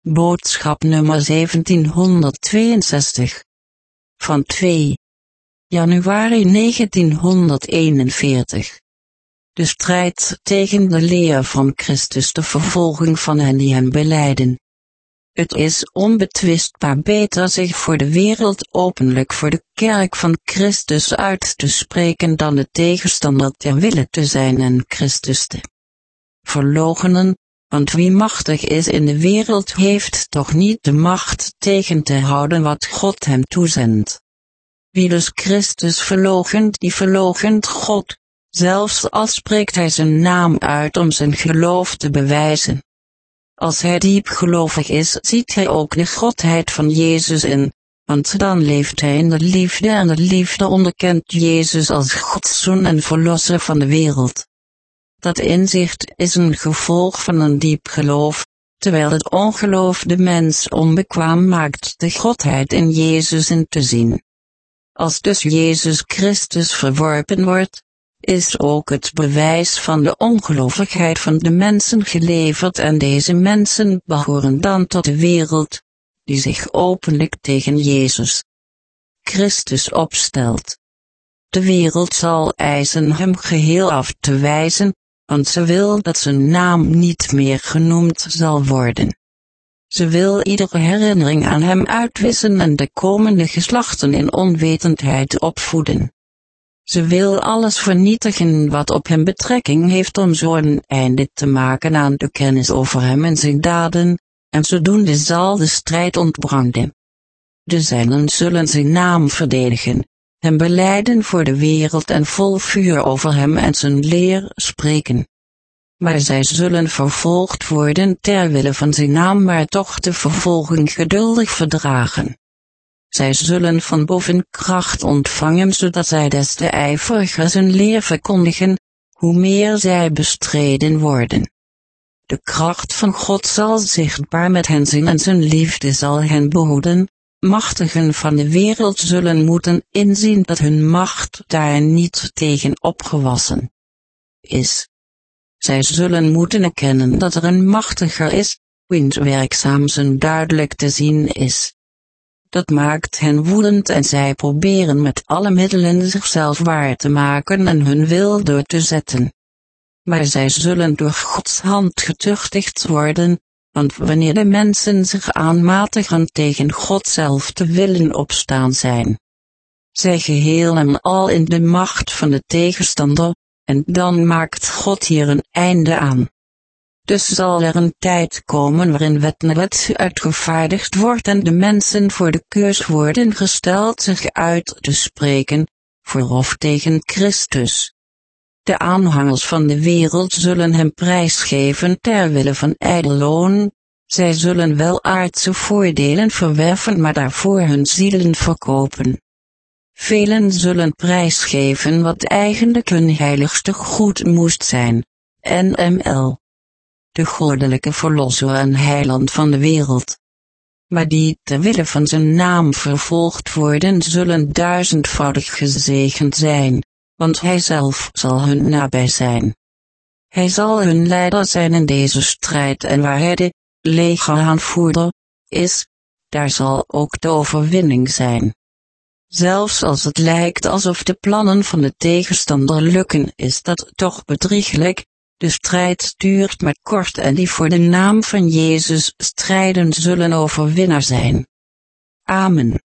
Boodschap nummer 1762. Van 2 januari 1941. De strijd tegen de leer van Christus, de vervolging van hen die hem belijden. Het is onbetwistbaar beter zich voor de wereld openlijk voor de kerk van Christus uit te spreken dan de tegenstander ter wille te zijn en Christus te verloochenen, want wie machtig is in de wereld heeft toch niet de macht tegen te houden wat God hem toezendt. Wie dus Christus verloochent, die verloochent God, zelfs al spreekt hij zijn naam uit om zijn geloof te bewijzen. Als hij diepgelovig is, ziet hij ook de godheid van Jezus in, want dan leeft hij in de liefde en de liefde onderkent Jezus als Gods Zoon en Verlosser van de wereld. Dat inzicht is een gevolg van een diep geloof, terwijl het ongeloof de mens onbekwaam maakt de godheid in Jezus in te zien. Als dus Jezus Christus verworpen wordt, is ook het bewijs van de ongelovigheid van de mensen geleverd en deze mensen behoren dan tot de wereld, die zich openlijk tegen Jezus Christus opstelt. De wereld zal eisen hem geheel af te wijzen, want ze wil dat zijn naam niet meer genoemd zal worden. Ze wil iedere herinnering aan hem uitwissen en de komende geslachten in onwetendheid opvoeden. Ze wil alles vernietigen wat op hem betrekking heeft om zo een einde te maken aan de kennis over hem en zijn daden, en zodoende zal de strijd ontbranden. De zijnen zullen zijn naam verdedigen, hem belijden voor de wereld en vol vuur over hem en zijn leer spreken. Maar zij zullen vervolgd worden ter wille van zijn naam, maar toch de vervolging geduldig verdragen. Zij zullen van boven kracht ontvangen, zodat zij des te ijveriger zijn leer verkondigen, hoe meer zij bestreden worden. De kracht van God zal zichtbaar met hen zijn en zijn liefde zal hen behoeden. Machtigen van de wereld zullen moeten inzien dat hun macht daar niet tegen opgewassen is. Zij zullen moeten erkennen dat er een machtiger is, wiens werkzaamheden duidelijk te zien is. Dat maakt hen woedend en zij proberen met alle middelen zichzelf waar te maken en hun wil door te zetten. Maar zij zullen door Gods hand getuchtigd worden, want wanneer de mensen zich aanmatigen tegen God zelf te willen opstaan zijn, zij geheel en al in de macht van de tegenstander, en dan maakt God hier een einde aan. Dus zal er een tijd komen waarin wet na wet uitgevaardigd wordt en de mensen voor de keus worden gesteld zich uit te spreken, voor of tegen Christus. De aanhangers van de wereld zullen hem prijsgeven ter wille van ijdel loon, zij zullen wel aardse voordelen verwerven maar daarvoor hun zielen verkopen. Velen zullen prijsgeven wat eigenlijk hun heiligste goed moest zijn, NML. De goddelijke verlosser en heiland van de wereld. Maar die ter wille van zijn naam vervolgd worden zullen duizendvoudig gezegend zijn, want hij zelf zal hun nabij zijn. Hij zal hun leider zijn in deze strijd en waar hij de legeraanvoerder is, daar zal ook de overwinning zijn. Zelfs als het lijkt alsof de plannen van de tegenstander lukken, is dat toch bedrieglijk. De strijd duurt maar kort en die voor de naam van Jezus strijden zullen overwinnaar zijn. Amen.